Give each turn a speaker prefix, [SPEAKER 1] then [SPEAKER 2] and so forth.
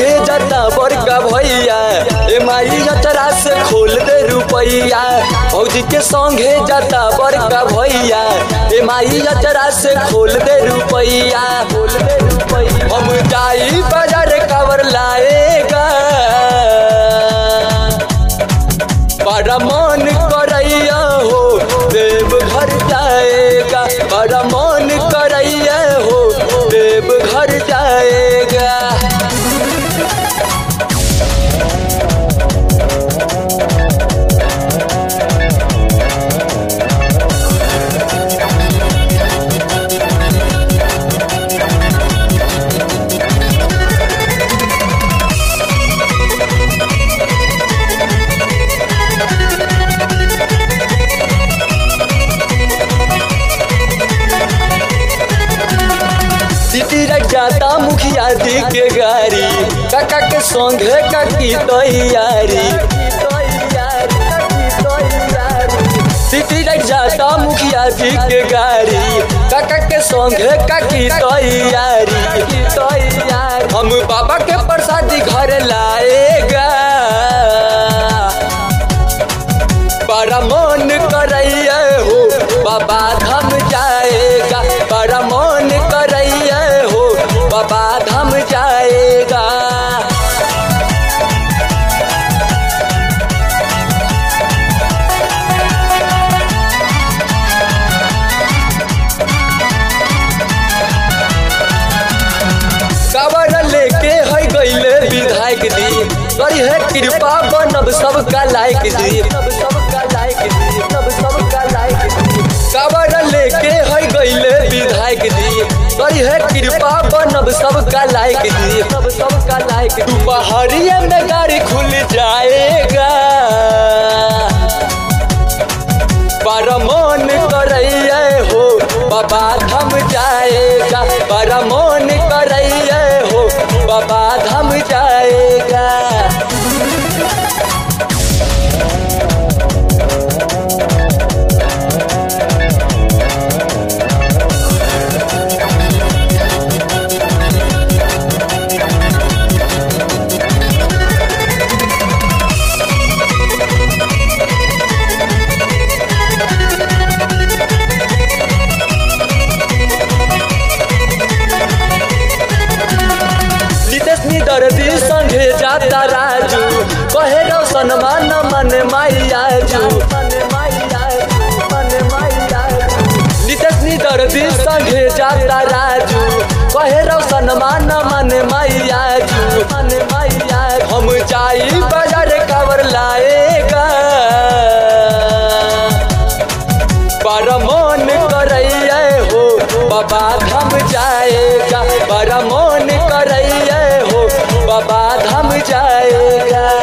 [SPEAKER 1] संगे जाता बड़का भैया ए माई अचरा से खोल दे रुपैया। भौजी के संगे जाता बड़का भैया ए माई अचरा से खोल दे रुपैया। हम जाई बाजार कावर लाएगा बड़ा मन करैया हो देव घर जाएगा। बड़ा मन करैया हो देव घर जाएगा। जाता मुखिया दी के गाड़ी काका के संगे काकी तैयारी। सिटी जाता मुखिया जी के गाड़ी काका के संगे काकी तैयारी। हम बाबा के प्रसादी घर लाएगा बड़ा मन करैया हो बाबा धाम जाएगा। बड़ा मन करैया हो बाबा धाम जाएगा। कावर लेके है गईले विधायक दी करी है कृपा बनब सबका लायक दी। कावर लेके है गईले विधायक दी करी है कृपा बनब सबका लायक दी। दोपहरिया में गाड़ी खुल जाएगा बड़ा मन करैया हो बाबा धाम जाएगा। बड़ा मन करैया हो बाबा धाम जाएगा। दर्दी संगे जाता राजू कहे रोशन मान मन माइया जू। नितेश दर्दी संगे जाता राजू कहे रोशन मान मन माइया जू। हम जाई बाजार कावर लाएगा बड़ा मन करैया हो बाबा धाम जाएगा। बड़ा मन करैया हो बाबा धाम जाएगा।